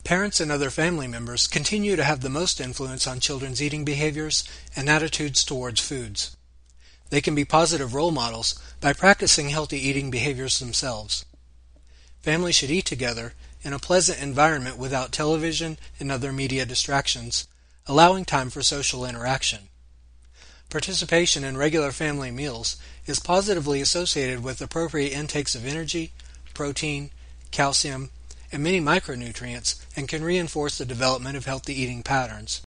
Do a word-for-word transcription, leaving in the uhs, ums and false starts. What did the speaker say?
Parents and other family members continue to have the most influence on children's eating behaviors and attitudes towards foods. They can be positive role models by practicing healthy eating behaviors themselves. Families should eat together in a pleasant environment without television and other media distractions, allowing time for social interaction. Participation in regular family meals is positively associated with appropriate intakes of energy, protein, calcium, and many micronutrients, and can reinforce the development of healthy eating patterns.